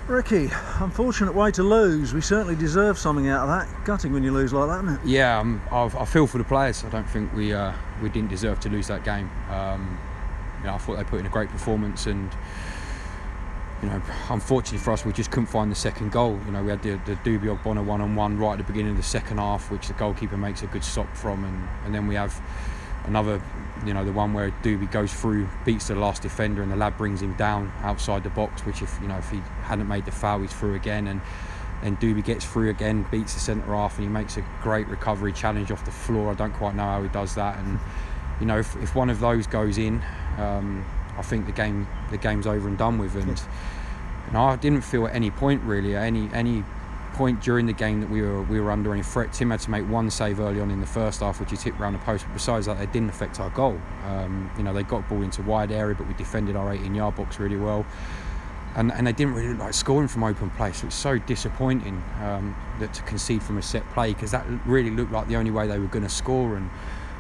Ricky, unfortunate way to lose. We certainly deserve something out of that. Gutting when you lose like that, isn't it? Yeah, I feel for the players. I don't think we didn't deserve to lose that game. I thought they put in a great performance, and unfortunately for us, we just couldn't find the second goal. We had the Doobie Ogbonna one-on-one right at the beginning of the second half, which the goalkeeper makes a good stop from, and then we have another, the one where Doobie goes through, beats the last defender, and the lad brings him down outside the box, which if he hadn't made the foul, he's through again, and then Doobie gets through again, beats the centre half, and he makes a great recovery challenge off the floor. I don't quite know how he does that, and if one of those goes in, I think the game's over and done with. And I didn't feel at any point really, at any point during the game, that we were under any threat. Tim had to make one save early on in the first half, which he tipped round the post, but besides that, it didn't affect our goal. They got ball into wide area, but we defended our 18-yard box really well, and they didn't really look like scoring from open play. So it's so disappointing that to concede from a set play, because that really looked like the only way they were going to score. And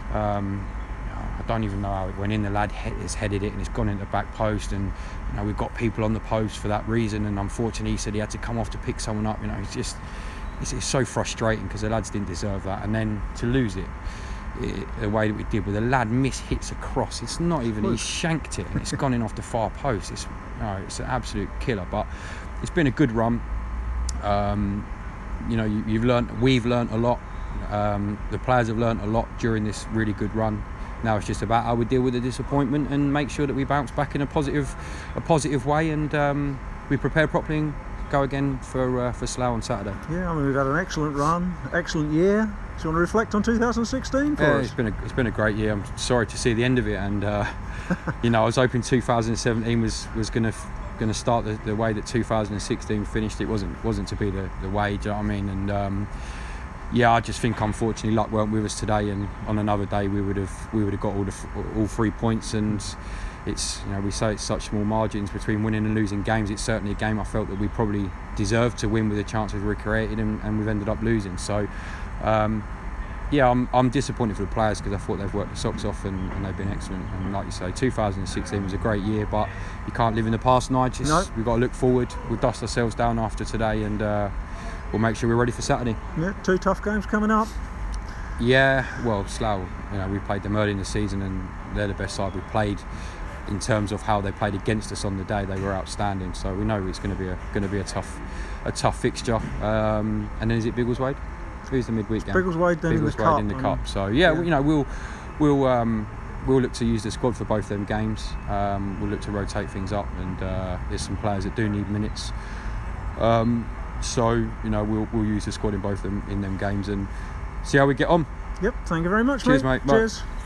I don't even know how it went in. The lad has headed it and it's gone into the back post, and we've got people on the post for that reason, and unfortunately he said he had to come off to pick someone up. It's so frustrating, because the lads didn't deserve that, and then to lose it the way that we did, with the lad hits a cross, it's not even, he shanked it and it's gone in off the far post. It's an absolute killer. But it's been a good run. We've learnt a lot. The players have learnt a lot during this really good run. Now it's just about how we deal with the disappointment and make sure that we bounce back in a positive way, and we prepare properly and go again for Slough on Saturday. Yeah, we've had an excellent run, excellent year. Do you want to reflect on 2016 for us? It's been a great year. I'm sorry to see the end of it, and I was hoping 2017 was going to start the way that 2016 finished. It wasn't to be the way. Do you know what I mean? And I just think unfortunately luck weren't with us today, and on another day we would have got all 3 points. And it's we say it's such small margins between winning and losing games. It's certainly a game I felt that we probably deserved to win with the chances we created, and we've ended up losing. So I'm disappointed for the players, because I thought they've worked their socks off and they've been excellent. And like you say, 2016 was a great year, but you can't live in the past, Nigel. We've got to look forward. We'll dust ourselves down after today, and we'll make sure we're ready for Saturday. Yeah, 2 tough games coming up. Yeah, well, Slough, we played them early in the season, and they're the best side we've played. In terms of how they played against us on the day, they were outstanding. So we know it's going to be a tough fixture. And then is it Biggleswade? Who's the midweek game? Biggleswade then Biggleswade in the cup. So we'll look to use the squad for both them games. We'll look to rotate things up, and there's some players that do need minutes. So we'll use the squad in both them games and see how we get on. Yep. Thank you very much. Cheers, mate. Cheers.